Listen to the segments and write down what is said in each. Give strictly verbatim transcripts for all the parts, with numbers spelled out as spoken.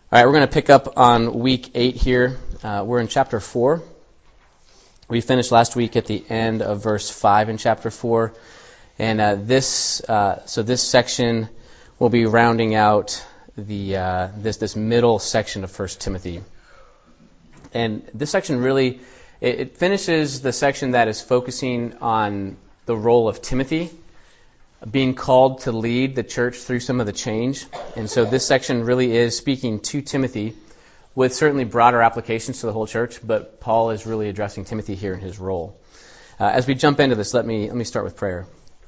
All right, we're going to pick up on week eight here. Uh, we're in chapter four. We finished last week at the end of verse five in chapter four. And uh, this, uh, so this section will be rounding out the uh, this this middle section of First Timothy. And this section really, it, it finishes the section that is focusing on the role of Timothy being called to lead the church through some of the change. And so this section really is speaking to Timothy with certainly broader applications to the whole church, but Paul is really addressing Timothy here in his role. Uh, as we jump into this, let me let me start with prayer.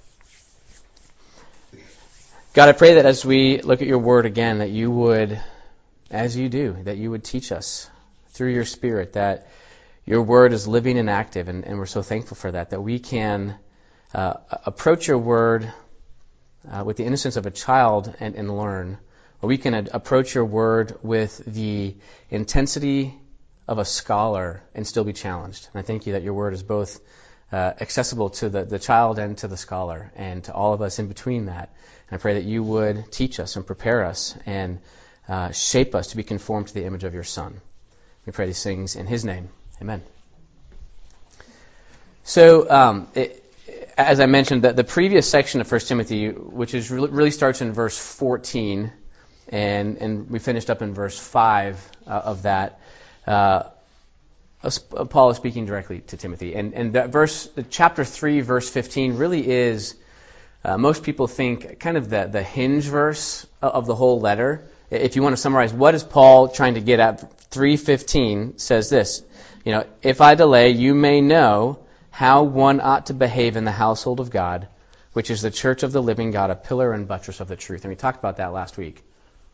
God, I pray that as we look at your word again, that you would, as you do, that you would teach us through your Spirit, that your word is living and active, and, and we're so thankful for that, that we can uh, approach your word Uh, with the innocence of a child and, and learn, or we can ad- approach your word with the intensity of a scholar and still be challenged. And I thank you that your word is both uh, accessible to the, the child and to the scholar, and to all of us in between that. And I pray that you would teach us and prepare us and uh, shape us to be conformed to the image of your Son. We pray these things in his name. Amen. So, um, it, as I mentioned, the, the previous section of First Timothy, which is really, really starts in verse fourteen, and, and we finished up in verse five uh, of that, uh, Paul is speaking directly to Timothy. And, and that verse, chapter three, verse fifteen, really is, uh, most people think, kind of the, the hinge verse of the whole letter. If you want to summarize, what is Paul trying to get at? three fifteen says this, you know, if I delay, you may know how one ought to behave in the household of God, which is the church of the living God, a pillar and buttress of the truth. And we talked about that last week.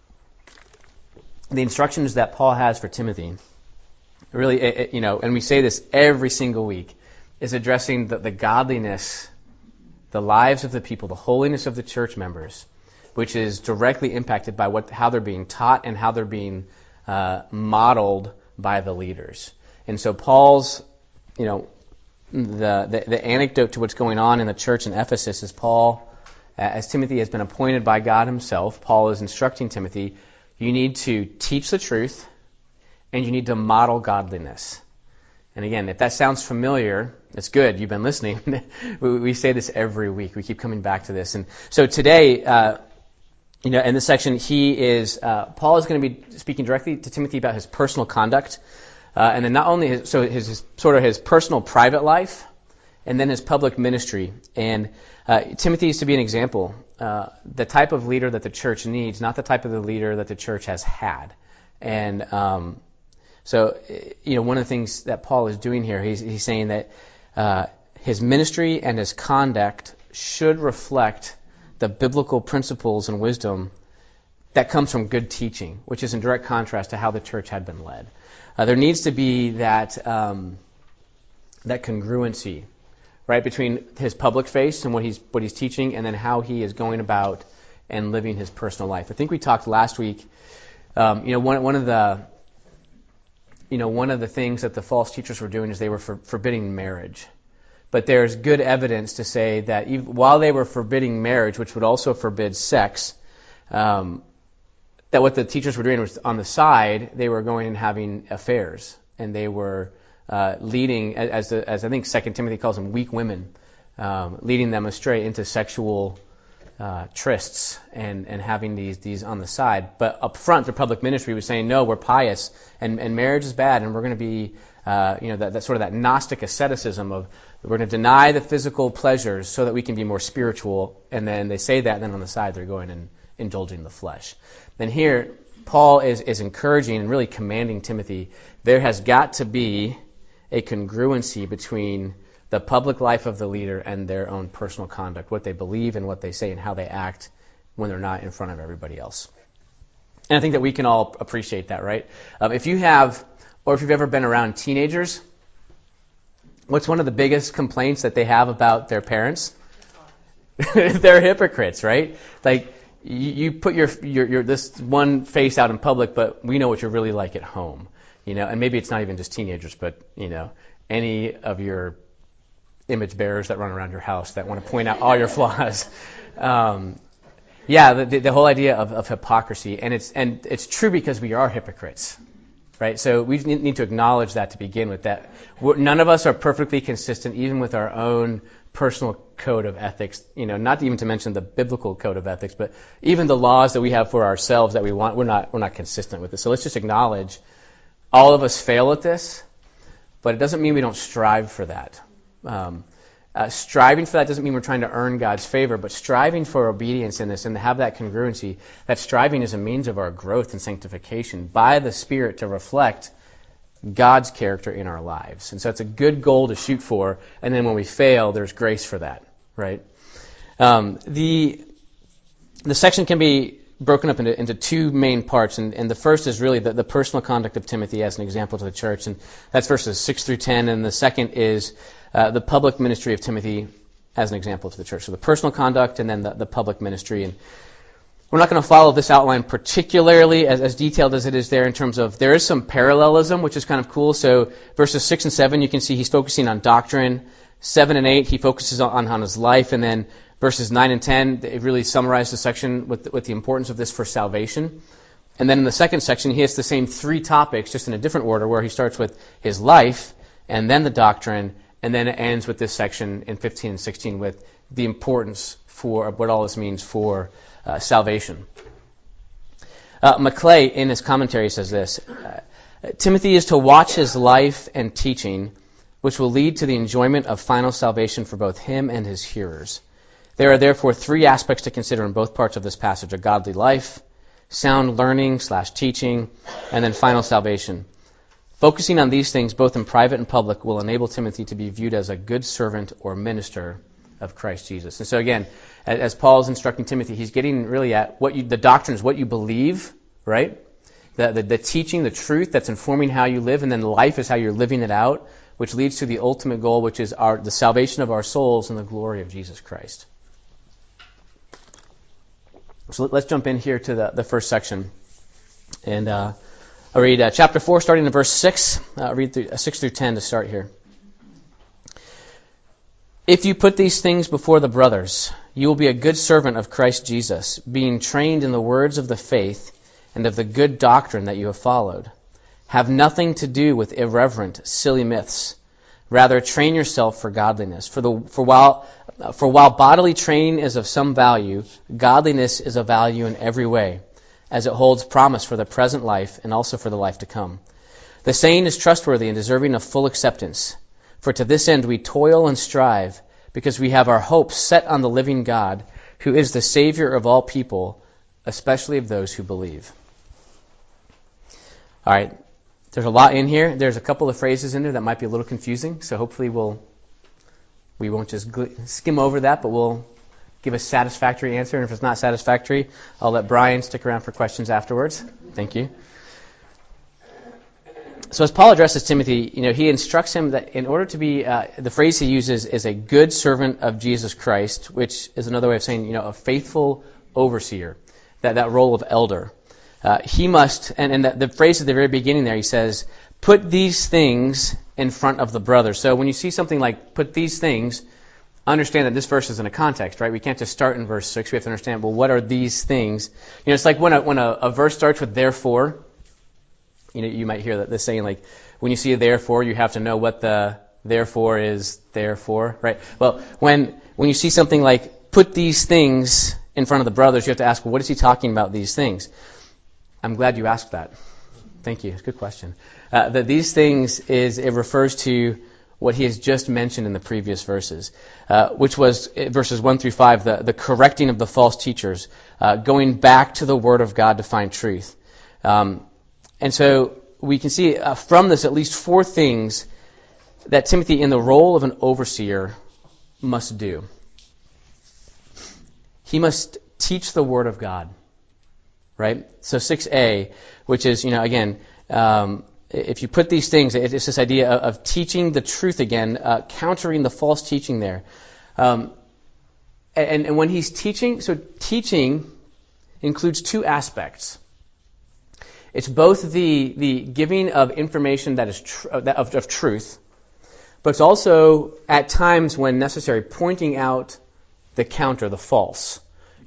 The instructions that Paul has for Timothy, really, it, it, you know, and we say this every single week, is addressing the, the godliness, the lives of the people, the holiness of the church members, which is directly impacted by what how they're being taught and how they're being uh, modeled by the leaders. And so Paul's, you know, The, the the anecdote to what's going on in the church in Ephesus is Paul, as Timothy has been appointed by God himself, Paul is instructing Timothy, you need to teach the truth and you need to model godliness. And again, if that sounds familiar, it's good. You've been listening. we, we say this every week. We keep coming back to this. And so today, uh, you know, in this section, he is, uh, Paul is going to be speaking directly to Timothy about his personal conduct. Uh, and then not only his, so his, his sort of his personal private life, and then his public ministry. And uh, Timothy is to be an example, uh, the type of leader that the church needs, not the type of the leader that the church has had. And um, so, you know, one of the things that Paul is doing here, he's, he's saying that uh, his ministry and his conduct should reflect the biblical principles and wisdom that comes from good teaching, which is in direct contrast to how the church had been led. Uh, there needs to be that um, that congruency, right, between his public face and what he's what he's teaching, and then how he is going about and living his personal life. I think we talked last week. Um, you know, one one of the you know one of the things that the false teachers were doing is they were for, forbidding marriage. But there's good evidence to say that even, while they were forbidding marriage, which would also forbid sex, um, that what the teachers were doing was on the side, they were going and having affairs, and they were uh, leading, as the, as I think Second Timothy calls them, weak women, um, leading them astray into sexual uh, trysts and, and having these these on the side. But up front, the public ministry was saying, no, we're pious, and, and marriage is bad, and we're going to be, uh, you know, that, that sort of that Gnostic asceticism of we're going to deny the physical pleasures so that we can be more spiritual. And then they say that, and then on the side they're going and indulging the flesh. Then here, Paul is, is encouraging and really commanding Timothy, there has got to be a congruency between the public life of the leader and their own personal conduct, what they believe and what they say and how they act when they're not in front of everybody else. And I think that we can all appreciate that, right? Um, if you have, or if you've ever been around teenagers, what's one of the biggest complaints that they have about their parents? They're hypocrites, right? Like, You, you put your, your your this one face out in public, but we know what you're really like at home, you know. And maybe it's not even just teenagers, but you know, any of your image bearers that run around your house that want to point out all your flaws. Um, Yeah, the, the whole idea of, of hypocrisy, and it's and it's true because we are hypocrites, right? So we need to acknowledge that to begin with. That we're, none of us are perfectly consistent, even with our own personal code of ethics. You know, not even to mention the biblical code of ethics, but even the laws that we have for ourselves that we want, we're not we're not consistent with it. So let's just acknowledge all of us fail at this, but it doesn't mean we don't strive for that. Um, Uh, striving for that doesn't mean we're trying to earn God's favor, but striving for obedience in this and to have that congruency, that striving is a means of our growth and sanctification by the Spirit to reflect God's character in our lives. And so it's a good goal to shoot for, and then when we fail, there's grace for that, right? Um, the the section can be broken up into, into two main parts, and, and the first is really the, the personal conduct of Timothy as an example to the church, and that's verses six through ten, and the second is Uh, the public ministry of Timothy as an example to the church. So the personal conduct and then the, the public ministry. And we're not going to follow this outline particularly as, as detailed as it is there in terms of there is some parallelism, which is kind of cool. So verses six and seven, you can see he's focusing on doctrine. seven and eight, he focuses on, on his life. And then verses nine and ten, it really summarizes the section with, with the importance of this for salvation. And then in the second section, he has the same three topics, just in a different order, where he starts with his life and then the doctrine. And then it ends with this section in fifteen and sixteen with the importance for what all this means for uh, salvation. Uh, Maclay, in his commentary, says this, uh, Timothy is to watch his life and teaching, which will lead to the enjoyment of final salvation for both him and his hearers. There are therefore three aspects to consider in both parts of this passage: a godly life, sound learning slash teaching, and then final salvation. Focusing on these things, both in private and public, will enable Timothy to be viewed as a good servant or minister of Christ Jesus. And so again, as Paul is instructing Timothy, he's getting really at what you, the doctrine is what you believe, right? The, the, the teaching, the truth that's informing how you live, and then life is how you're living it out, which leads to the ultimate goal, which is our, the salvation of our souls and the glory of Jesus Christ. So let's jump in here to the, the first section. And uh, I'll read uh, chapter four, starting in verse six. I'll read through, uh, six through ten to start here. If you put these things before the brothers, you will be a good servant of Christ Jesus, being trained in the words of the faith and of the good doctrine that you have followed. Have nothing to do with irreverent, silly myths. Rather, train yourself for godliness. For the for while for while bodily training is of some value, godliness is of value in every way, as it holds promise for the present life and also for the life to come. The saying is trustworthy and deserving of full acceptance. For to this end we toil and strive, because we have our hopes set on the living God, who is the Savior of all people, especially of those who believe. All right, there's a lot in here. There's a couple of phrases in there that might be a little confusing, so hopefully we'll we won't just skim over that, but we'll give a satisfactory answer. And if it's not satisfactory, I'll let Brian stick around for questions afterwards. Thank you. So as Paul addresses Timothy, you know, he instructs him that in order to be, uh, the phrase he uses is a good servant of Jesus Christ, which is another way of saying, you know, a faithful overseer, that, that role of elder. Uh, he must, and, and the, the phrase at the very beginning there, he says, put these things in front of the brothers. So when you see something like put these things, understand that this verse is in a context, right? We can't just start in verse six. We have to understand, well, what are these things? You know, it's like when a, when a, a verse starts with therefore. You know, you might hear that this saying, like, when you see a therefore, you have to know what the therefore is there for, right? Well, when when you see something like put these things in front of the brothers, you have to ask, well, what is he talking about, these things? I'm glad you asked that. Thank you. It's a good question. Uh, that these things is, it refers to what he has just mentioned in the previous verses, uh, which was verses one through five, the, the correcting of the false teachers, uh, going back to the Word of God to find truth. Um, and so we can see uh, from this at least four things that Timothy, in the role of an overseer, must do. He must teach the Word of God, right? So six A, which is, you know, again, um, if you put these things, it's this idea of, of teaching the truth again, uh, countering the false teaching there. Um, and, and when he's teaching, so teaching includes two aspects. It's both the the giving of information that is tr- of, of truth, but it's also, at times when necessary, pointing out the counter, the false.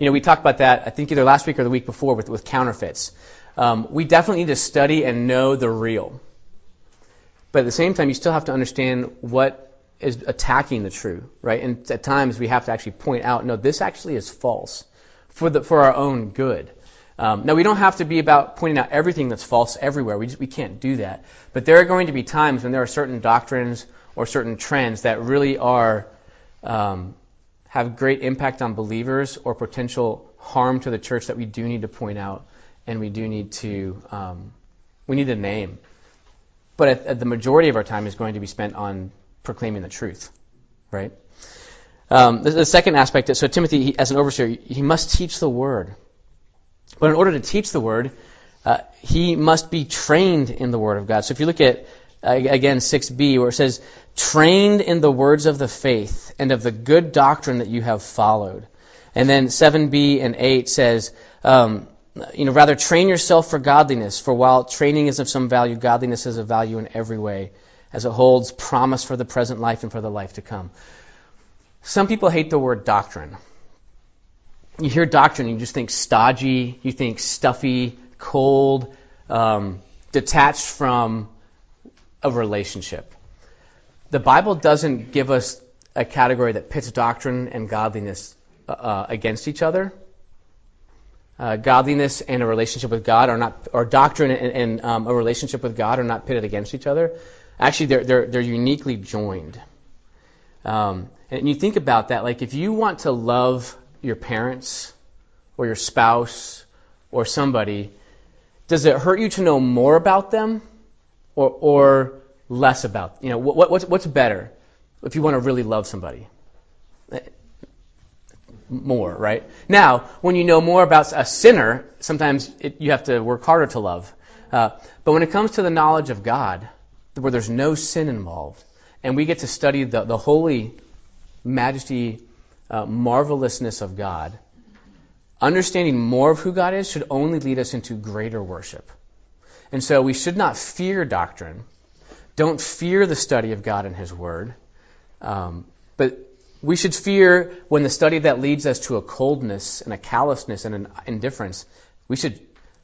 You know, we talked about that, I think either last week or the week before with, with counterfeits. Um, we definitely need to study and know the real. But at the same time, you still have to understand what is attacking the true, right? And at times we have to actually point out, no, this actually is false for the for our own good. Um, now, we don't have to be about pointing out everything that's false everywhere. We just, we can't do that. But there are going to be times when there are certain doctrines or certain trends that really are um, have great impact on believers or potential harm to the church that we do need to point out and we do need to um, we need to name. But at, at the majority of our time is going to be spent on proclaiming the truth, right? Um, the, the second aspect is, so Timothy, he, as an overseer, he must teach the word. But in order to teach the word, uh, he must be trained in the word of God. So if you look at, uh, again, six b, where it says, trained in the words of the faith and of the good doctrine that you have followed. And then seven b and eight says, um, you know, rather train yourself for godliness, for while training is of some value, godliness is of value in every way, as it holds promise for the present life and for the life to come. Some people hate the word doctrine. You hear doctrine, you just think stodgy, you think stuffy, cold, um, detached from a relationship. The Bible doesn't give us a category that pits doctrine and godliness uh, against each other. Uh, godliness and a relationship with God are not, or doctrine and, and um, a relationship with God are not pitted against each other. Actually, they're they're they're uniquely joined. Um, and you think about that, like if you want to love your parents or your spouse or somebody, does it hurt you to know more about them or or less about, you know, what what's what's better if you want to really love somebody? More, right? Now, when you know more about a sinner, sometimes it, you have to work harder to love. Uh, but when it comes to the knowledge of God, where there's no sin involved, and we get to study the, the holy majesty, uh, marvelousness of God, understanding more of who God is should only lead us into greater worship. And so we should not fear doctrine. Don't fear the study of God and His Word. Um, but we should fear when the study that leads us to a coldness and a callousness and an indifference, we should,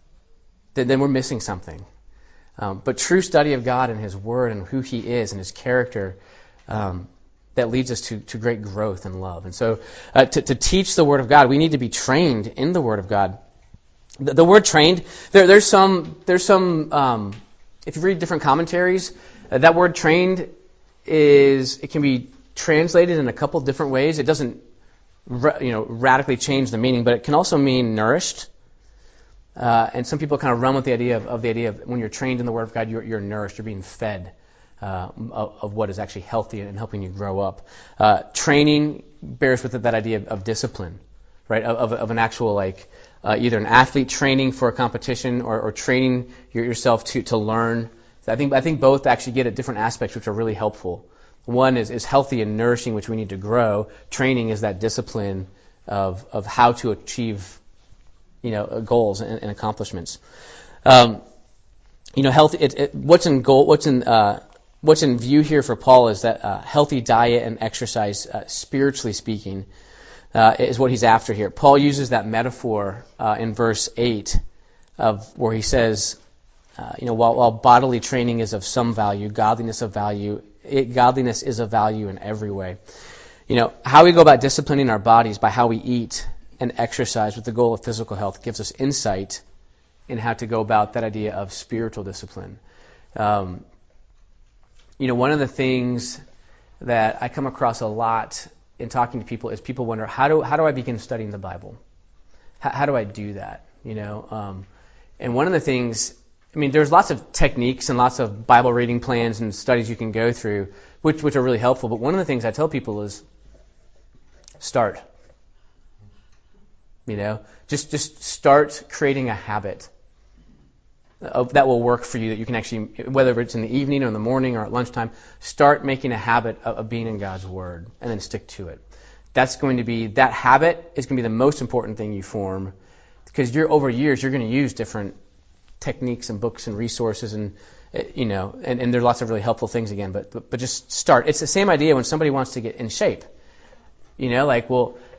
then we're missing something. Um, but true study of God and His Word and who He is and His character, um, that leads us to, to great growth and love. And so uh, to, to teach the Word of God, we need to be trained in the Word of God. The, the word trained, there, there's some, there's some um, if you read different commentaries, uh, that word trained is, it can be translated in a couple different ways. It doesn't, you know, radically change the meaning, but it can also mean nourished. Uh, and some people kind of run with the idea of, of the idea of when you're trained in the Word of God, you're, you're nourished, you're being fed uh, of, of what is actually healthy and helping you grow up. Uh, training bears with it that idea of, of discipline, right? Of, of, of an actual, like, uh, either an athlete training for a competition or, or training your, yourself to, to learn. So I think I think both actually get at different aspects which are really helpful. One is, is healthy and nourishing, which we need to grow. Training is that discipline of of how to achieve, you know, goals and, and accomplishments. Um, you know, health. It, it, what's in goal? What's in uh, what's in view here for Paul is that uh, healthy diet and exercise, uh, spiritually speaking, uh, is what he's after here. Paul uses that metaphor uh, in verse eight of where he says, uh, you know, while, while bodily training is of some value, godliness of value. It, godliness is of value in every way. You know, how we go about disciplining our bodies by how we eat and exercise with the goal of physical health gives us insight in how to go about that idea of spiritual discipline. Um, you know, one of the things that I come across a lot in talking to people is people wonder, how do how do I begin studying the Bible? How, how do I do that? You know, um, and one of the things, I mean, there's lots of techniques and lots of Bible reading plans and studies you can go through, which which are really helpful. But one of the things I tell people is start. You know, just just start creating a habit of, that will work for you. That you can actually, whether it's in the evening or in the morning or at lunchtime, start making a habit of, of being in God's Word and then stick to it. That's going to be that habit is going to be the most important thing you form, because you're over years you're going to use different techniques and books and resources and, you know, and, and there are lots of really helpful things again, but, but but just start. It's the same idea when somebody wants to get in shape. You know, like, well,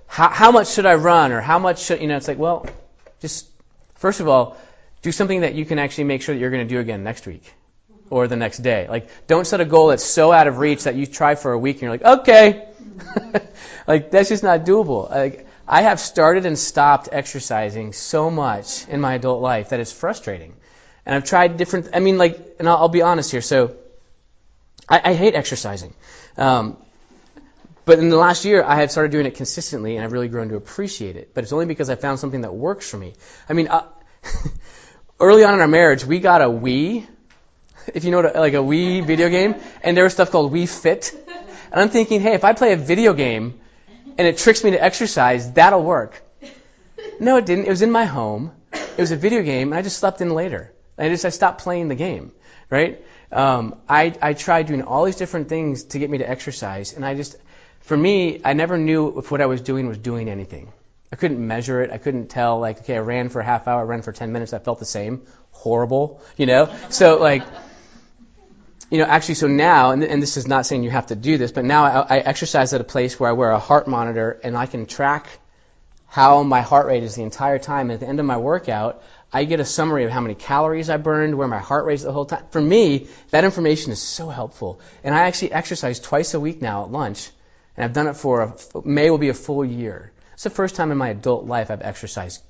how, how much should I run, or how much should, you know, it's like, well, just, first of all, do something that you can actually make sure that you're going to do again next week or the next day. Like, don't set a goal that's so out of reach that you try for a week and you're like, okay. Like, that's just not doable. Like, I have started and stopped exercising so much in my adult life that it's frustrating. And I've tried different, I mean, like, and I'll, I'll be honest here. So, I, I hate exercising. Um, but in the last year, I have started doing it consistently, and I've really grown to appreciate it. But it's only because I found something that works for me. I mean, uh, early on in our marriage, we got a Wii, if you know what, like a Wii video game, and there was stuff called Wii Fit. And I'm thinking, hey, if I play a video game and it tricks me to exercise, that'll work. No, it didn't. It was in my home. It was a video game, and I just slept in later. I just I stopped playing the game, right? Um, I I tried doing all these different things to get me to exercise, and I just, for me, I never knew if what I was doing was doing anything. I couldn't measure it. I couldn't tell, like, okay, I ran for a half hour, I ran for ten minutes, I felt the same. Horrible, you know? So, like, you know, actually, so now, and, and this is not saying you have to do this, but now I, I exercise at a place where I wear a heart monitor, and I can track how my heart rate is the entire time. And at the end of my workout, I get a summary of how many calories I burned, where my heart rate is the whole time. For me, that information is so helpful. And I actually exercise twice a week now at lunch, and I've done it for, a, May will be a full year. It's the first time in my adult life I've exercised,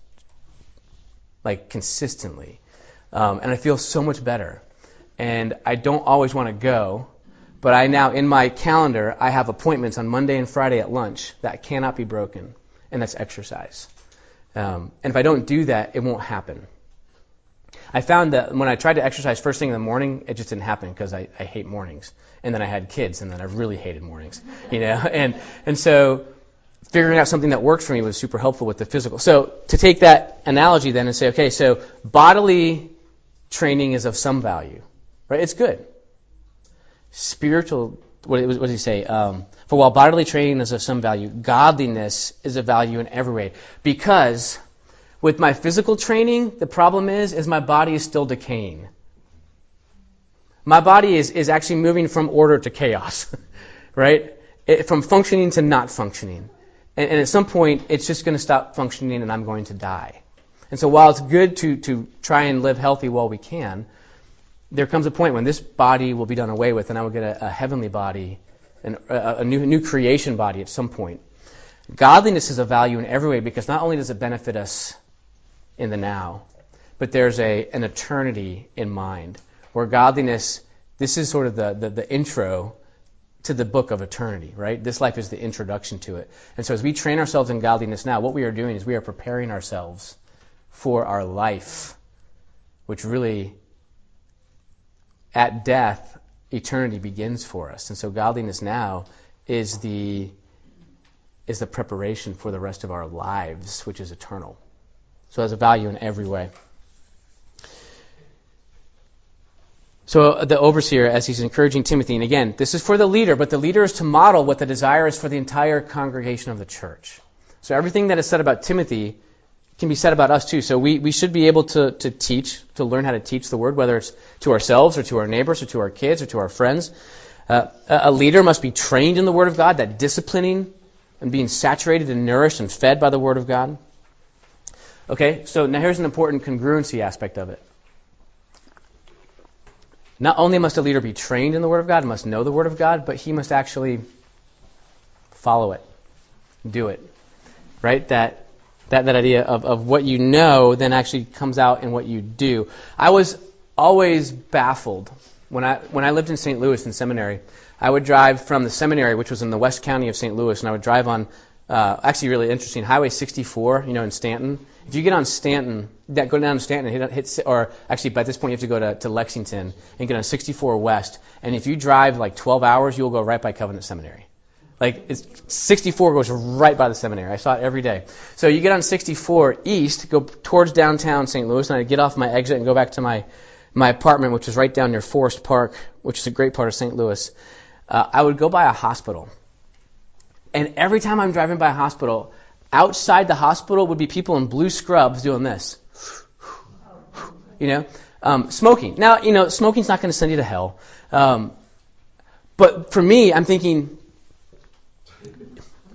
like, consistently. Um, and I feel so much better. And I don't always want to go, but I now, in my calendar, I have appointments on Monday and Friday at lunch that cannot be broken, and that's exercise. Um, and if I don't do that, it won't happen. I found that when I tried to exercise first thing in the morning, it just didn't happen because I, I hate mornings. And then I had kids, and then I really hated mornings, you know. And and so figuring out something that works for me was super helpful with the physical. So to take that analogy then and say, okay, so bodily training is of some value, right? It's good. Spiritual, what, what does he say? Um, For while bodily training is of some value, godliness is of value in every way. Because with my physical training, the problem is, is my body is still decaying. My body is, is actually moving from order to chaos, right? It, from functioning to not functioning. And, and at some point, it's just going to stop functioning and I'm going to die. And so while it's good to, to try and live healthy while we can, there comes a point when this body will be done away with and I will get a, a heavenly body, An, a, a new, new creation body at some point. Godliness is of value in every way because not only does it benefit us in the now, but there's a an eternity in mind. Where godliness, this is sort of the, the, the intro to the book of eternity, right? This life is the introduction to it. And so as we train ourselves in godliness now, what we are doing is we are preparing ourselves for our life, which really, at death, eternity begins for us. And so godliness now is the is the preparation for the rest of our lives, which is eternal. So it has a value in every way. So the overseer, as he's encouraging Timothy, and again, this is for the leader, but the leader is to model what the desire is for the entire congregation of the church. So everything that is said about Timothy can be said about us too. So we, we should be able to, to teach, to learn how to teach the word, whether it's to ourselves or to our neighbors or to our kids or to our friends. Uh, a leader must be trained in the word of God, that disciplining and being saturated and nourished and fed by the word of God. Okay, so now here's an important congruency aspect of it. Not only must a leader be trained in the word of God, must know the word of God, but he must actually follow it, do it. Right? That That, that idea of, of what you know then actually comes out in what you do. I was always baffled. When I when I lived in Saint Louis in seminary, I would drive from the seminary, which was in the West County of Saint Louis, and I would drive on, uh, actually really interesting, Highway sixty-four, you know, in Stanton. If you get on Stanton, that go down to Stanton, hit, hit, or actually by this point you have to go to, to Lexington and get on sixty-four West, and if you drive like twelve hours, you'll go right by Covenant Seminary. Like, it's, sixty-four goes right by the seminary. I saw it every day. So you get on sixty-four East, go towards downtown Saint Louis, and I'd get off my exit and go back to my, my apartment, which was right down near Forest Park, which is a great part of Saint Louis. Uh, I would go by a hospital. And every time I'm driving by a hospital, outside the hospital would be people in blue scrubs doing this. You know? Um, smoking. Now, you know, smoking's not going to send you to hell. Um, but for me, I'm thinking,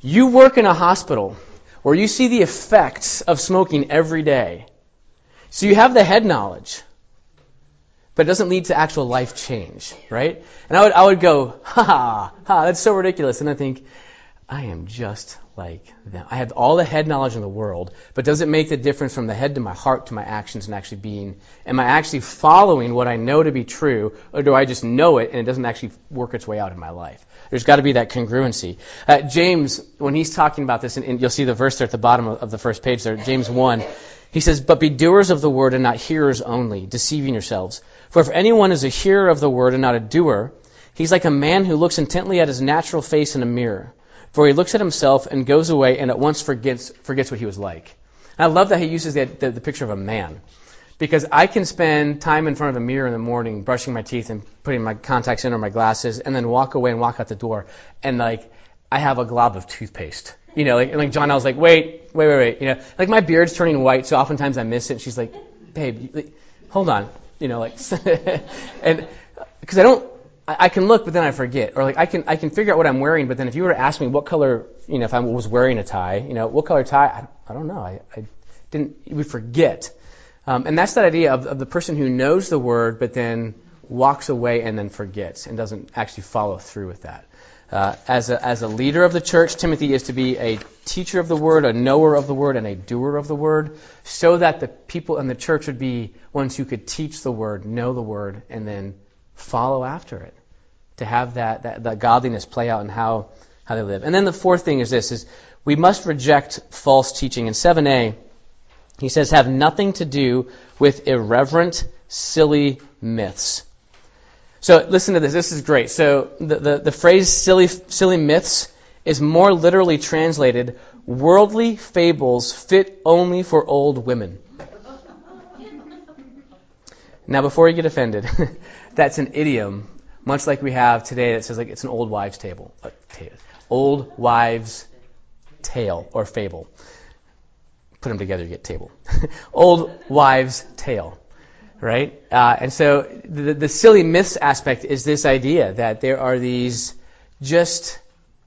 You work in a hospital where you see the effects of smoking every day. So you have the head knowledge, but it doesn't lead to actual life change, right? And I would I would go, ha ha, ha, that's so ridiculous. And I think, I am just like them. I have all the head knowledge in the world, but does it make the difference from the head to my heart to my actions and actually being, am I actually following what I know to be true, or do I just know it and it doesn't actually work its way out in my life? There's got to be that congruency. Uh, James, when he's talking about this, and, and you'll see the verse there at the bottom of, of the first page there, James one, he says, "But be doers of the word and not hearers only, deceiving yourselves. For if anyone is a hearer of the word and not a doer, he's like a man who looks intently at his natural face in a mirror. For he looks at himself and goes away and at once forgets forgets what he was like." And I love that he uses the, the, the picture of a man. Because I can spend time in front of a mirror in the morning brushing my teeth and putting my contacts in or my glasses and then walk away and walk out the door. And like, I have a glob of toothpaste. You know, like, and like John, I was like, wait, wait, wait, wait. You know, like my beard's turning white, so oftentimes I miss it. And she's like, babe, like, hold on. You know, like, and because I don't, I can look, but then I forget. Or like I can I can figure out what I'm wearing, but then if you were to ask me what color, you know, if I was wearing a tie, you know, what color tie, I, I don't know. I, I didn't, we forget. Um, and that's that idea of, of the person who knows the word, but then walks away and then forgets and doesn't actually follow through with that. Uh, as a as a leader of the church, Timothy is to be a teacher of the word, a knower of the word, and a doer of the word, so that the people in the church would be ones who could teach the word, know the word, and then follow after it, to have that, that, that godliness play out in how, how they live. And then the fourth thing is this, is we must reject false teaching. In seven a, he says, have nothing to do with irreverent, silly myths. So listen to this, this is great. So the, the, the phrase silly, silly myths is more literally translated, worldly fables fit only for old women. Now before you get offended, that's an idiom, much like we have today that says like it's an old wives' table, uh, t- old wives' tale or fable. Put them together, you get table. Old wives' tale, right? Uh, and so the, the silly myths aspect is this idea that there are these just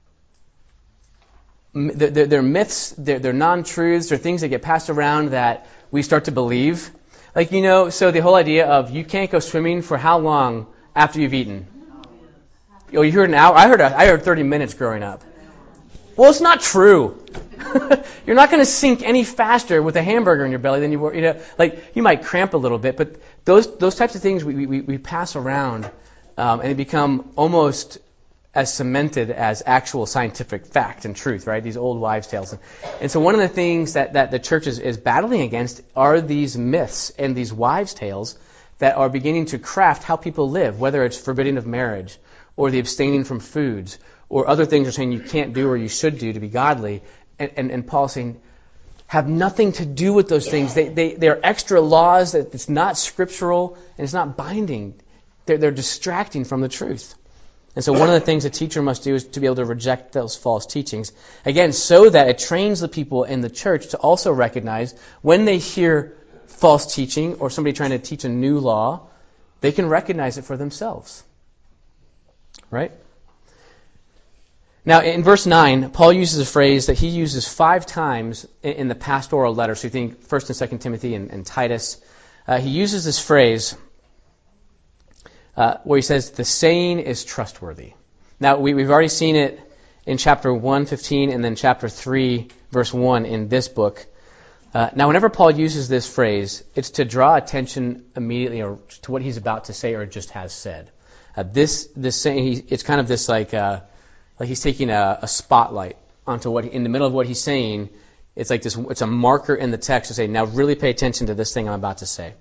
they're, they're myths, they're, they're non-truths, they're things that get passed around that we start to believe. Like, you know, so the whole idea of you can't go swimming for how long after you've eaten? Oh, you heard an hour? I heard a, I heard thirty minutes growing up. Well, it's not true. You're not going to sink any faster with a hamburger in your belly than you were, you know, like you might cramp a little bit, but those those types of things we we, we pass around um, and they become almost as cemented as actual scientific fact and truth, right? These old wives' tales. And, and so one of the things that, that the church is, is battling against are these myths and these wives' tales that are beginning to craft how people live, whether it's forbidding of marriage or the abstaining from foods or other things are saying you can't do or you should do to be godly. And, and, and Paul's saying, have nothing to do with those things. They, they, they're extra laws that it's not scriptural and it's not binding. They're, they're distracting from the truth. And so one of the things a teacher must do is to be able to reject those false teachings. Again, so that it trains the people in the church to also recognize when they hear false teaching or somebody trying to teach a new law, they can recognize it for themselves. Right? Now, in verse nine, Paul uses a phrase that he uses five times in the pastoral letter. So you think First and Second Timothy and, and Titus. Uh, he uses this phrase uh, where he says, the saying is trustworthy. Now, we, we've already seen it in chapter one fifteen and then chapter three, verse one in this book. Uh, now, whenever Paul uses this phrase, it's to draw attention immediately or to what he's about to say or just has said. Uh, this this saying, he, it's kind of this like uh, like he's taking a, a spotlight onto what he, in the middle of what he's saying. It's like this. It's a marker in the text to say, now really pay attention to this thing I'm about to say.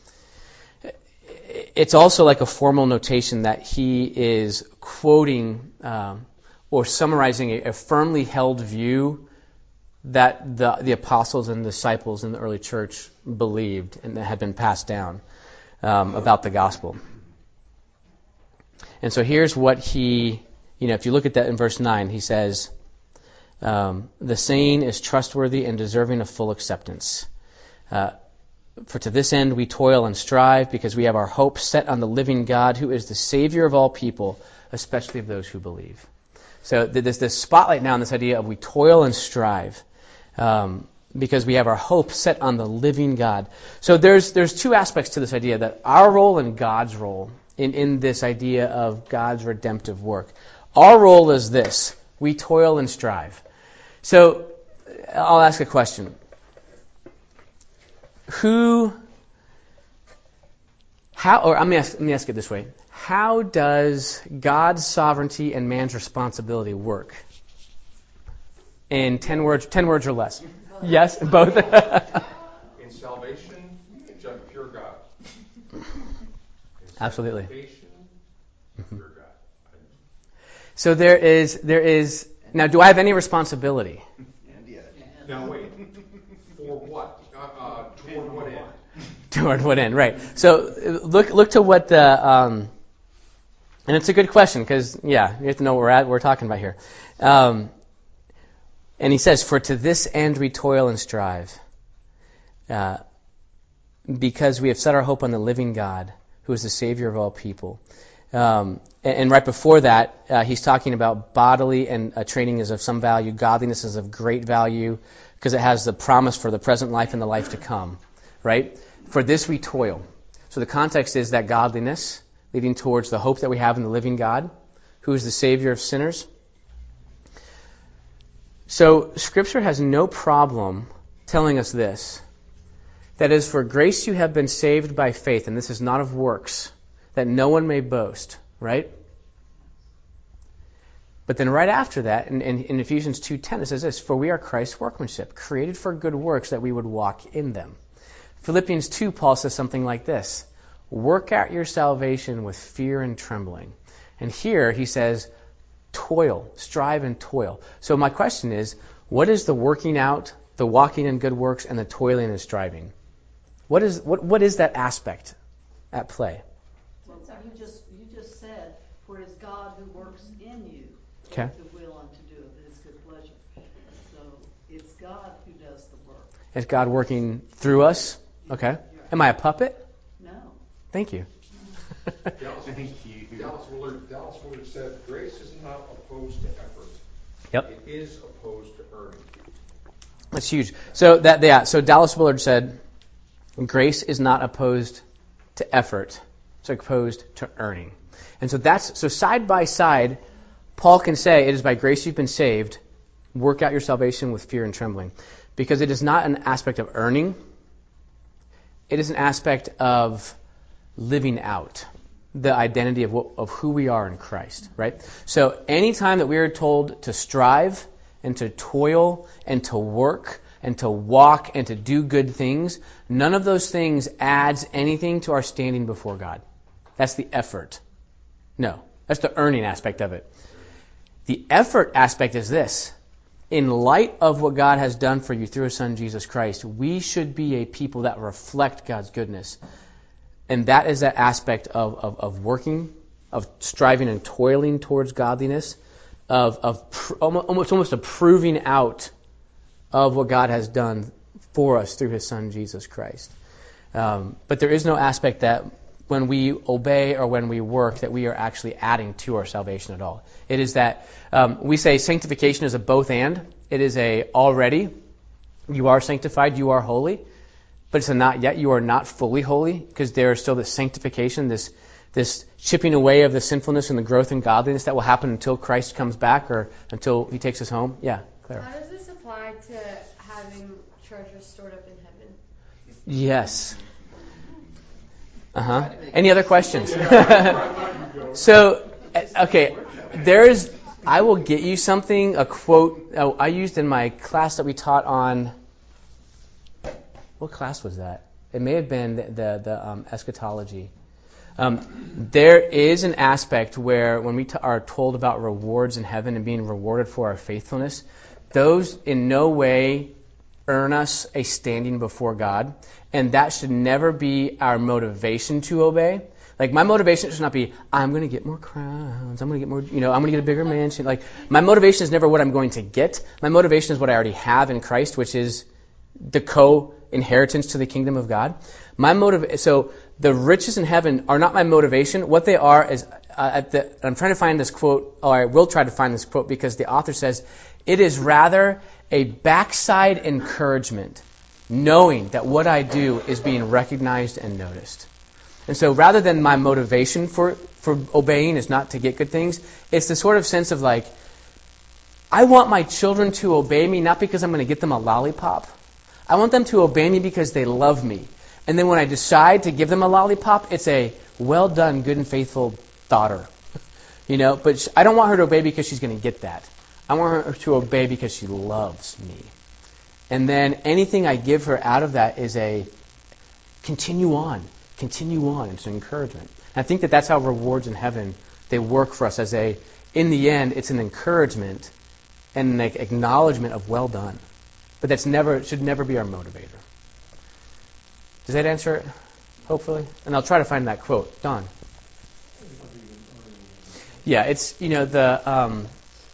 It's also like a formal notation that he is quoting um, or summarizing a, a firmly held view that the the apostles and disciples in the early church believed and that had been passed down um, about the gospel. And so here's what he, you know, if you look at that in verse nine, he says, um, the saying is trustworthy and deserving of full acceptance. Uh, For to this end we toil and strive, because we have our hope set on the living God, who is the Savior of all people, especially of those who believe. So there's this spotlight now on this idea of we toil and strive um, because we have our hope set on the living God. So there's there's two aspects to this idea, that our role and God's role in, in this idea of God's redemptive work. Our role is this: we toil and strive. So I'll ask a question. Who, how, or let me ask, let me ask it this way. How does God's sovereignty and man's responsibility work? In ten words, ten words or less. Yes, both. In salvation, just pure God. In Absolutely. sanctification, pure God. So there is, there is. Now, do I have any responsibility? Now wait. For what? Uh, uh, toward what end? Toward what end? Right. So look, look to what the. Um, And it's a good question because, yeah, you have to know what we're at, what we're talking about here. Um, and he says, "For to this end we toil and strive, uh, because we have set our hope on the living God, who is the Savior of all people." Um, and, and right before that, uh, he's talking about bodily and uh, training is of some value, godliness is of great value, because it has the promise for the present life and the life to come, right? For this we toil. So the context is that godliness, leading towards the hope that we have in the living God, who is the Savior of sinners. So Scripture has no problem telling us this, that is, for grace you have been saved by faith, and this is not of works, that no one may boast, right? But then right after that, in, in, in Ephesians two ten, it says this: "For we are Christ's workmanship, created for good works, that we would walk in them." Philippians two, Paul says something like this: "Work out your salvation with fear and trembling." And here he says, toil, strive and toil. So my question is, what is the working out, the walking in good works, and the toiling and striving? What is what what is that aspect at play? Well, you just you just said, "For it is God who works in you, Okay. the will unto do of His good pleasure." So it's God who does the work. Is God working through us? Okay. Am I a puppet? No. Thank you. Dallas, Thank you. Dallas Willard, Dallas Willard said, "Grace is not opposed to effort. Yep. It is opposed to earning." That's huge. So that yeah. So Dallas Willard said, grace is not opposed to effort; it's opposed to earning. And so that's so side by side, Paul can say, "It is by grace you've been saved. Work out your salvation with fear and trembling," because it is not an aspect of earning. It is an aspect of living out the identity of what, of who we are in Christ, right? So anytime that we are told to strive and to toil and to work and to walk and to do good things, none of those things adds anything to our standing before God. That's the effort. No, that's the earning aspect of it. The effort aspect is this: in light of what God has done for you through His Son, Jesus Christ, we should be a people that reflect God's goodness. And that is that aspect of, of, of working, of striving and toiling towards godliness, of, of pr- almost, almost a proving out of what God has done for us through His Son, Jesus Christ. Um, but there is no aspect that when we obey or when we work that we are actually adding to our salvation at all. It is that um, we say sanctification is a both and. It is a already, you are sanctified, you are holy. But it's a not yet. You are not fully holy, because there is still this sanctification, this this chipping away of the sinfulness and the growth in godliness that will happen until Christ comes back or until He takes us home. Yeah, Claire. How does this apply to having treasures stored up in heaven? Yes. Uh-huh. Any other questions? So, okay, there is, I will get you something, a quote oh, I used in my class that we taught on. What class was that? It may have been the the, the um, eschatology. Um, there is an aspect where when we t- are told about rewards in heaven and being rewarded for our faithfulness, those in no way earn us a standing before God, and that should never be our motivation to obey. Like, my motivation should not be, I'm going to get more crowns, I'm going to get more, you know, I'm going to get a bigger mansion. Like, my motivation is never what I'm going to get. My motivation is what I already have in Christ, which is the co-inheritance to the kingdom of God. My motive, so the riches in heaven are not my motivation. What they are is, uh, at the, I'm trying to find this quote, or I will try to find this quote, because the author says, it is rather a backside encouragement, knowing that what I do is being recognized and noticed. And so rather than my motivation for, for obeying is not to get good things, it's the sort of sense of like, I want my children to obey me not because I'm going to get them a lollipop. I want them to obey me because they love me. And then when I decide to give them a lollipop, it's a well done, good and faithful daughter. You know, but I don't want her to obey because she's going to get that. I want her to obey because she loves me. And then anything I give her out of that is a continue on. Continue on. It's an encouragement. And I think that that's how rewards in heaven, they work for us as a, in the end, it's an encouragement and an acknowledgement of well done. But that's never, it should never be our motivator. Does that answer it? Hopefully? And I'll try to find that quote. Don. Yeah, it's, you know, the, um,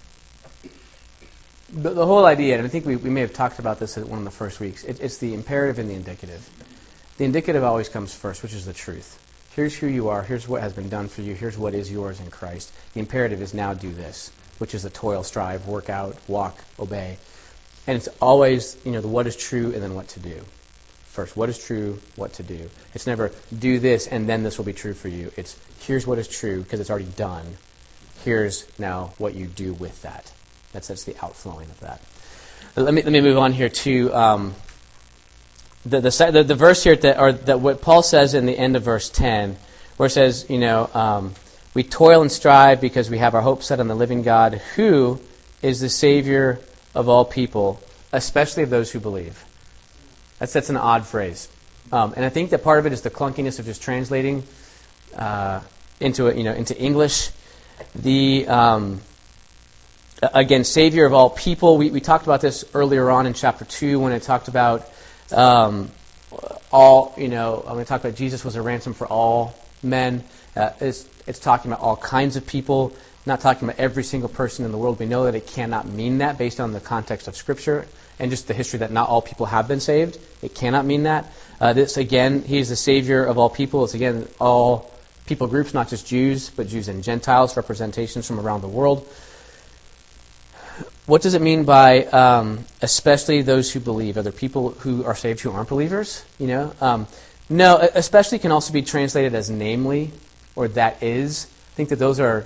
the, the whole idea, and I think we, we may have talked about this at one of the first weeks, it, it's the imperative and the indicative. The indicative always comes first, which is the truth. Here's who you are. Here's what has been done for you. Here's what is yours in Christ. The imperative is now do this, which is the toil, strive, work out, walk, obey. And it's always, you know, the what is true and then what to do. First, what is true, what to do. It's never do this and then this will be true for you. It's here's what is true because it's already done. Here's now what you do with that. That's that's the outflowing of that. Let me let me move on here to um, the, the the the verse here that or that what Paul says in the end of verse ten, where it says, you know, um, we toil and strive because we have our hope set on the living God, who is the Savior of all people, especially of those who believe. That's that's an odd phrase, um, and I think that part of it is the clunkiness of just translating uh, into it, you know, into English. The um, again, Savior of all people. We we talked about this earlier on in chapter two when it talked about um, all. You know, when it talked about Jesus was a ransom for all men. Uh, it's it's talking about all kinds of people. Not talking about every single person in the world. We know that it cannot mean that based on the context of Scripture and just the history that not all people have been saved. It cannot mean that. Uh, this, again, he is the Savior of all people. It's, again, all people groups, not just Jews, but Jews and Gentiles, representations from around the world. What does it mean by um, especially those who believe? Are there people who are saved who aren't believers? You know, um, no, especially can also be translated as namely or that is. I think that those are,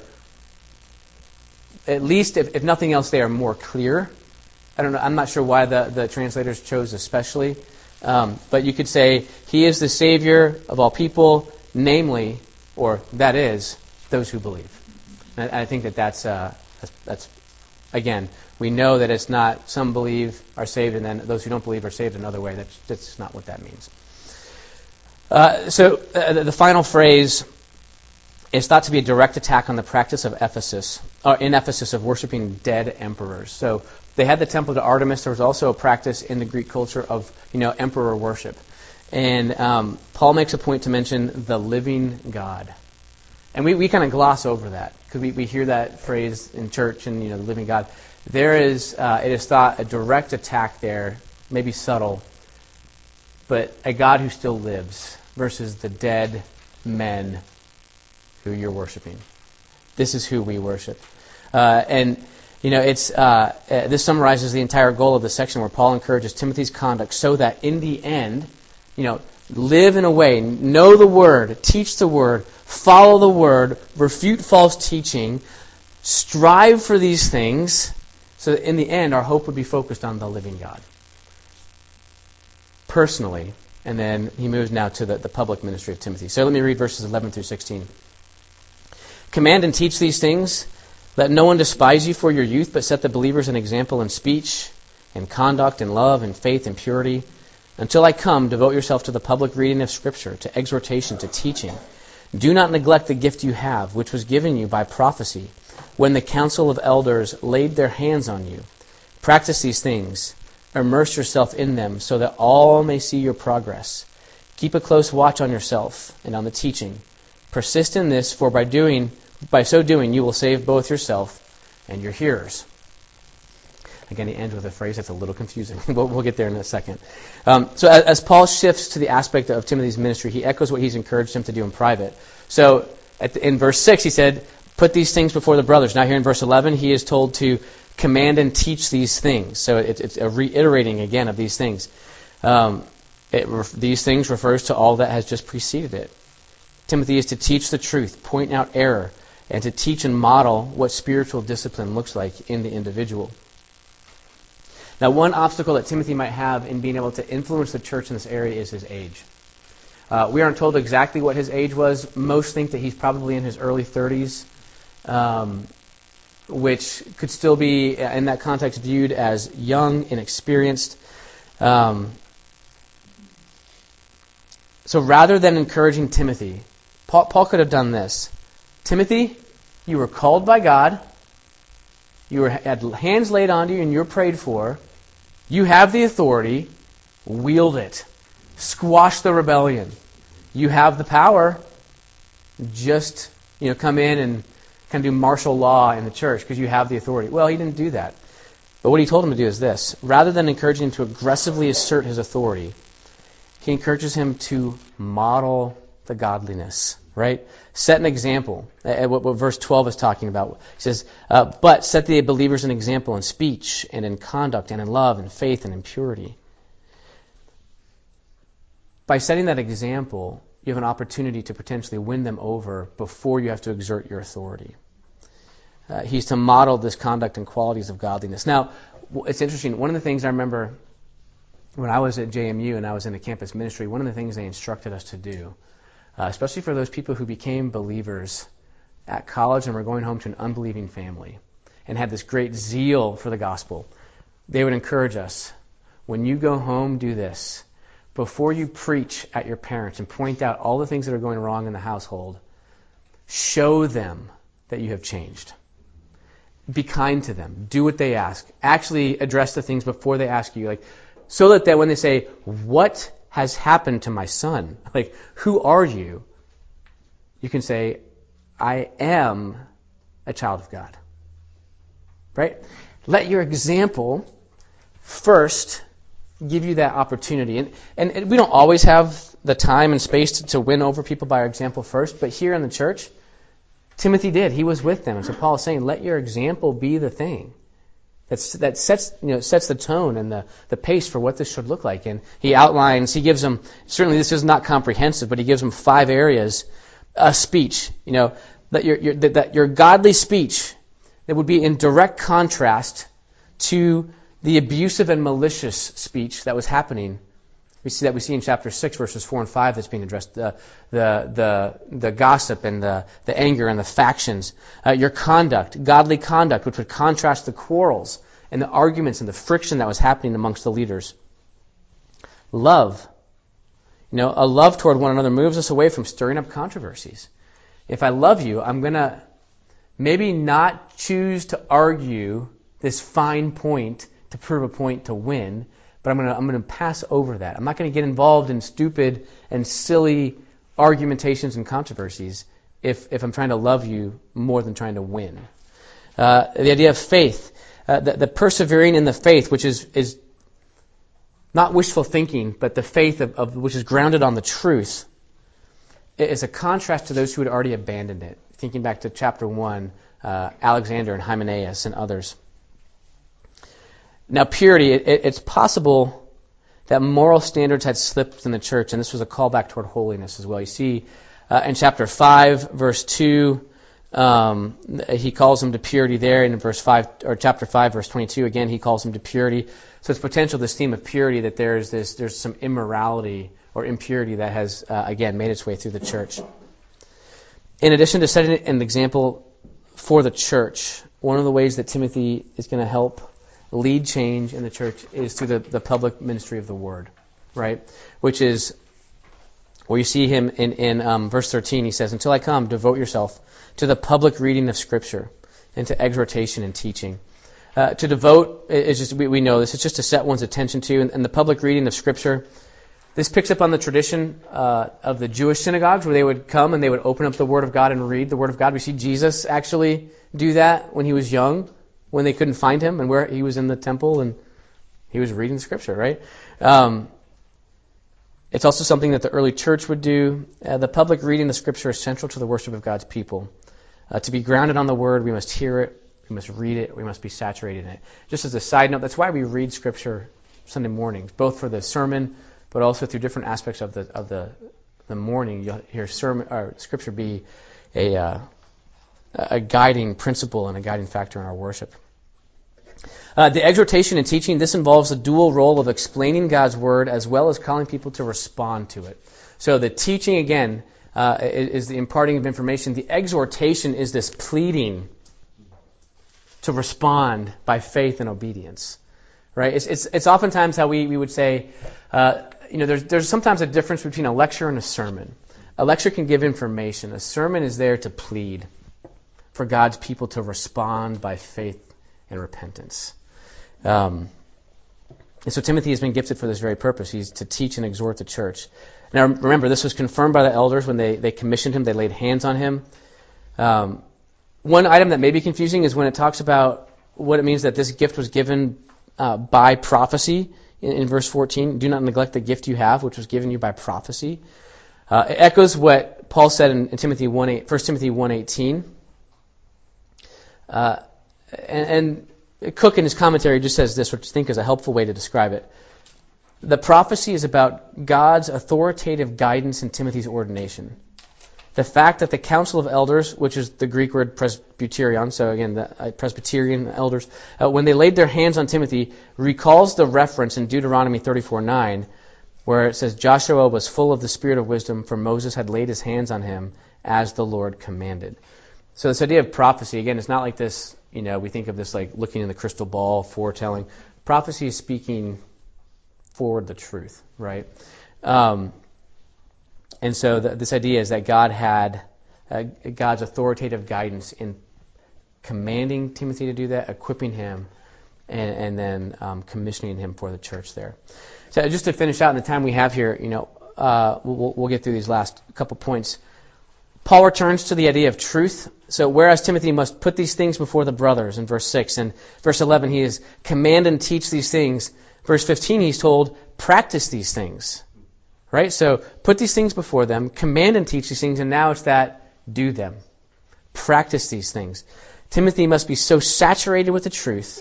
at least if, if nothing else, they are more clear. I don't know. I'm not sure why the, the translators chose especially. Um, but you could say, he is the Savior of all people, namely, or that is, those who believe. And I, I think that that's, uh, that's, that's, again, we know that it's not some believe are saved and then those who don't believe are saved another way. That's, that's not what that means. Uh, so uh, the, the final phrase is thought to be a direct attack on the practice of Ephesus, or in Ephesus, of worshiping dead emperors. So they had the temple to Artemis. There was also a practice in the Greek culture of, you know, emperor worship. And um, Paul makes a point to mention the living God. And we, we kind of gloss over that because we, we hear that phrase in church and, you know, the living God. There is, uh, it is thought, a direct attack there, maybe subtle, but a God who still lives versus the dead men who you're worshiping. This is who we worship. Uh, and, you know, it's uh, uh, this summarizes the entire goal of the section where Paul encourages Timothy's conduct so that in the end, you know, live in a way, know the Word, teach the Word, follow the Word, refute false teaching, strive for these things, so that in the end our hope would be focused on the living God. Personally, and then he moves now to the, the public ministry of Timothy. So let me read verses eleven through sixteen. Command and teach these things. Let no one despise you for your youth, but set the believers an example in speech, in conduct, in love, in faith, in purity. Until I come, devote yourself to the public reading of Scripture, to exhortation, to teaching. Do not neglect the gift you have, which was given you by prophecy, when the council of elders laid their hands on you. Practice these things. Immerse yourself in them, so that all may see your progress. Keep a close watch on yourself and on the teaching. Persist in this, for by doing, by so doing, you will save both yourself and your hearers. Again, he ends with a phrase that's a little confusing. we'll, we'll get there in a second. Um, so as, as Paul shifts to the aspect of Timothy's ministry, he echoes what he's encouraged him to do in private. So at the, in verse six, he said, put these things before the brothers. Now here in verse eleven, he is told to command and teach these things. So it, it's a reiterating again of these things. Um, it, these things refers to all that has just preceded it. Timothy is to teach the truth, point out error, and to teach and model what spiritual discipline looks like in the individual. Now, one obstacle that Timothy might have in being able to influence the church in this area is his age. Uh, we aren't told exactly what his age was. Most think that he's probably in his early thirties, um, which could still be, in that context, viewed as young, inexperienced. Um, so rather than encouraging Timothy, Paul, Paul could have done this. Timothy, you were called by God. You were, had hands laid on you and you were prayed for. You have the authority. Wield it. Squash the rebellion. You have the power. Just, you know, come in and kind of do martial law in the church because you have the authority. Well, he didn't do that. But what he told him to do is this. Rather than encouraging him to aggressively assert his authority, he encourages him to model the godliness. Right? Set an example. Uh, what, what verse twelve is talking about. He says, uh, but set the believers an example in speech and in conduct and in love and faith and in purity. By setting that example, you have an opportunity to potentially win them over before you have to exert your authority. Uh, he's to model this conduct and qualities of godliness. Now, it's interesting. One of the things I remember when I was at J M U and I was in the campus ministry, one of the things they instructed us to do, Uh, especially for those people who became believers at college and were going home to an unbelieving family and had this great zeal for the gospel. They would encourage us, when you go home, do this. Before you preach at your parents and point out all the things that are going wrong in the household, show them that you have changed. Be kind to them. Do what they ask. Actually address the things before they ask you, like, so that, that when they say, what has happened to my son? Like, who are you? You can say, I am a child of God. Right? Let your example first give you that opportunity. And, and, and we don't always have the time and space to, to win over people by our example first, but here in the church, Timothy did. He was with them. And so Paul is saying, let your example be the thing. That's, that sets, you know, sets the tone and the, the pace for what this should look like. And he outlines, he gives them, certainly this is not comprehensive, but he gives them five areas. A speech, you know, that your, your, that, that your godly speech that would be in direct contrast to the abusive and malicious speech that was happening. We see that we see in chapter six, verses four and five that's being addressed. The the the, the gossip and the, the anger and the factions. Uh, your conduct, godly conduct, which would contrast the quarrels and the arguments and the friction that was happening amongst the leaders. Love. You know, a love toward one another moves us away from stirring up controversies. If I love you, I'm going to maybe not choose to argue this fine point to prove a point to win, but I'm going to I'm going to pass over that. I'm not going to get involved in stupid and silly argumentations and controversies if if I'm trying to love you more than trying to win. Uh, the idea of faith, uh, the, the persevering in the faith, which is is not wishful thinking, but the faith of, of which is grounded on the truth, is a contrast to those who had already abandoned it. Thinking back to chapter one, uh, Alexander and Hymenaeus and others. Now, purity, it, it's possible that moral standards had slipped in the church, and this was a callback toward holiness as well. You see uh, in chapter five, verse two, um, he calls them to purity there. And in verse five, or chapter five, verse twenty-two, again, he calls them to purity. So it's potential, this theme of purity, that there's this, there's some immorality or impurity that has, uh, again, made its way through the church. In addition to setting an example for the church, one of the ways that Timothy is going to help lead change in the church is through the, the public ministry of the word, right? Which is where you see him in, in um, verse thirteen. He says, until I come, devote yourself to the public reading of Scripture and to exhortation and teaching. Uh, to devote is just, we, we know this, it's just to set one's attention to. And, and the public reading of Scripture, this picks up on the tradition uh, of the Jewish synagogues where they would come and they would open up the Word of God and read the Word of God. We see Jesus actually do that when he was young. when they couldn't find him and where he was in the temple and he was reading Scripture, right? Um, it's also something that the early church would do. Uh, the public reading of Scripture is central to the worship of God's people. Uh, to be grounded on the Word, we must hear it, we must read it, we must be saturated in it. Just as a side note, that's why we read Scripture Sunday mornings, both for the sermon, but also through different aspects of the of the the morning. You'll hear sermon or Scripture be a uh, a guiding principle and a guiding factor in our worship. Uh, the exhortation and teaching, this involves a dual role of explaining God's Word as well as calling people to respond to it. So the teaching, again, uh, is the imparting of information. The exhortation is this pleading to respond by faith and obedience. Right? It's it's, it's oftentimes how we, we would say, uh, you know, there's there's sometimes a difference between a lecture and a sermon. A lecture can give information. A sermon is there to plead for God's people to respond by faith and repentance. Um, and so Timothy has been gifted for this very purpose. He's to teach and exhort the church. Now remember, this was confirmed by the elders when they, they commissioned him. They laid hands on him. Um, one item that may be confusing is when it talks about what it means that this gift was given uh, by prophecy in, in verse fourteen. Do not neglect the gift you have, which was given you by prophecy. Uh, it echoes what Paul said in, in Timothy one eight, First Timothy one eighteen. Uh, and, and Cook in his commentary just says this, which I think is a helpful way to describe it. The prophecy is about God's authoritative guidance in Timothy's ordination. The fact that the council of elders, which is the Greek word presbyterion, so again, the uh, Presbyterian elders, uh, when they laid their hands on Timothy, recalls the reference in Deuteronomy thirty-four nine, where it says, Joshua was full of the spirit of wisdom, for Moses had laid his hands on him as the Lord commanded. So this idea of prophecy, again, it's not like this, you know, we think of this like looking in the crystal ball, foretelling. Prophecy is speaking forward the truth, right? Um, and so the, this idea is that God had uh, God's authoritative guidance in commanding Timothy to do that, equipping him, and, and then um, commissioning him for the church there. So just to finish out in the time we have here, you know, uh, we'll, we'll get through these last couple points. Paul returns to the idea of truth. So whereas Timothy must put these things before the brothers in verse six, and verse eleven he is command and teach these things. Verse fifteen he's told practice these things. Right? So put these things before them, command and teach these things, and now it's that do them. Practice these things. Timothy must be so saturated with the truth,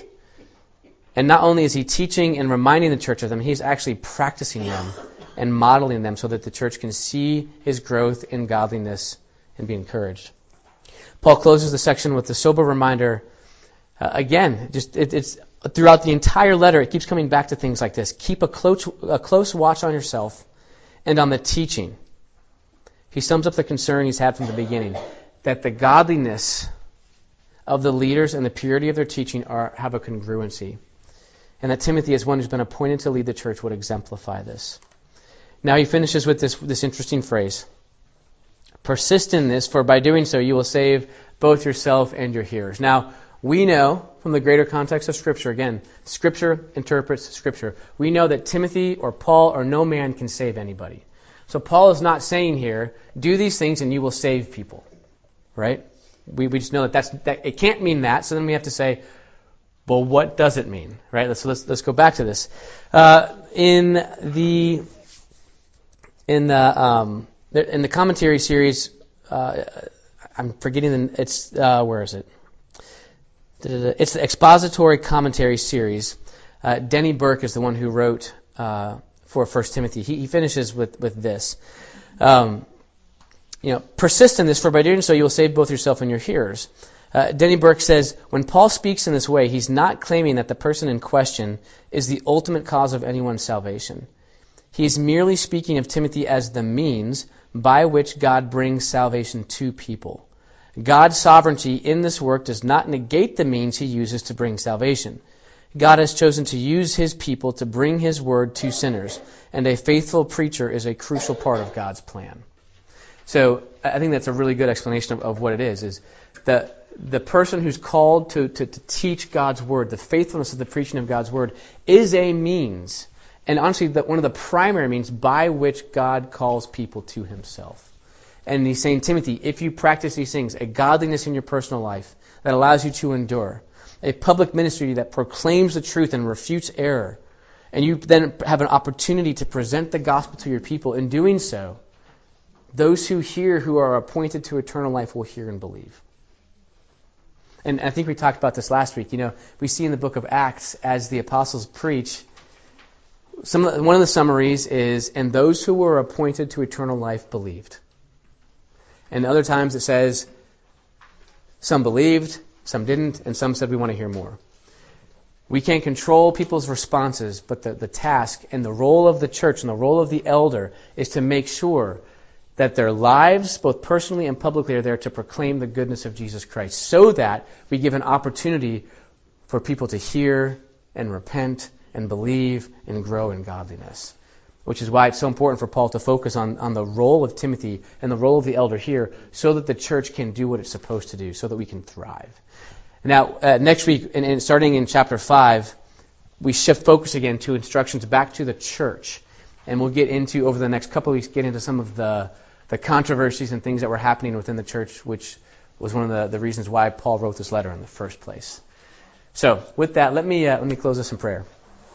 and not only is he teaching and reminding the church of them, he's actually practicing them and modeling them so that the church can see his growth in godliness and be encouraged. Paul closes the section with the sober reminder. Uh, again, just it, it's throughout the entire letter, it keeps coming back to things like this. Keep a close, a close watch on yourself and on the teaching. He sums up the concern he's had from the beginning, that the godliness of the leaders and the purity of their teaching are have a congruency, and that Timothy, as one who's been appointed to lead the church, would exemplify this. Now he finishes with this, this interesting phrase. Persist in this, for by doing so you will save both yourself and your hearers. Now, we know from the greater context of Scripture, again, Scripture interprets Scripture. We know that Timothy or Paul or no man can save anybody. So Paul is not saying here, do these things and you will save people. Right? We we just know that that's that it can't mean that, so then we have to say, well, what does it mean? Right? Let's let's let's go back to this. Uh, in the in the um In the commentary series, uh, I'm forgetting the, it's, uh, where is it? It's the expository commentary series. Uh, Denny Burke is the one who wrote uh, for First Timothy. He, he finishes with, with this. Um, you know, persist in this, for by doing so you will save both yourself and your hearers. Uh, Denny Burke says, when Paul speaks in this way, he's not claiming that the person in question is the ultimate cause of anyone's salvation. He is merely speaking of Timothy as the means by which God brings salvation to people. God's sovereignty in this work does not negate the means he uses to bring salvation. God has chosen to use his people to bring his word to sinners, and a faithful preacher is a crucial part of God's plan. So I think that's a really good explanation of, of what it is, is that the person who's called to, to, to teach God's word, the faithfulness of the preaching of God's word, is a means. And honestly, that one of the primary means by which God calls people to himself. And he's saying, Timothy, if you practice these things, a godliness in your personal life that allows you to endure, a public ministry that proclaims the truth and refutes error, and you then have an opportunity to present the gospel to your people, in doing so, those who hear, who are appointed to eternal life, will hear and believe. And I think we talked about this last week. You know, we see in the book of Acts, as the apostles preach, some one of the summaries is, and those who were appointed to eternal life believed. And other times it says, some believed, some didn't, and some said we want to hear more. We can't control people's responses, but the, the task and the role of the church and the role of the elder is to make sure that their lives, both personally and publicly, are there to proclaim the goodness of Jesus Christ, so that we give an opportunity for people to hear and repent and believe and grow in godliness. Which is why it's so important for Paul to focus on, on the role of Timothy and the role of the elder here, so that the church can do what it's supposed to do, so that we can thrive. Now, uh, next week, and, and starting in chapter five, we shift focus again to instructions back to the church. And we'll get into, over the next couple of weeks, get into some of the, the controversies and things that were happening within the church, which was one of the, the reasons why Paul wrote this letter in the first place. So, with that, let me uh, let me close this in prayer.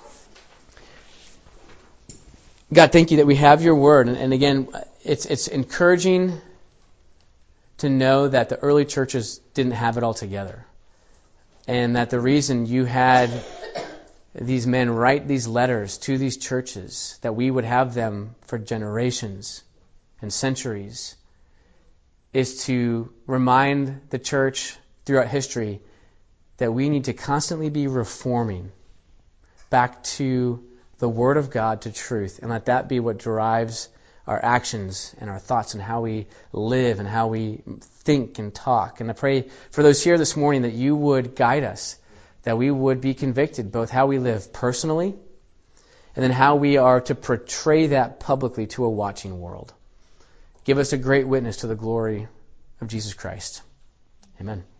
God, thank you that we have your word. And, and again, it's it's encouraging to know that the early churches didn't have it all together. And that the reason you had these men write these letters to these churches, that we would have them for generations and centuries, is to remind the church throughout history that we need to constantly be reforming back to the Word of God, to truth, and let that be what drives our actions and our thoughts and how we live and how we think and talk. And I pray for those here this morning that you would guide us, that we would be convicted, both how we live personally and then how we are to portray that publicly to a watching world. Give us a great witness to the glory of Jesus Christ. Amen.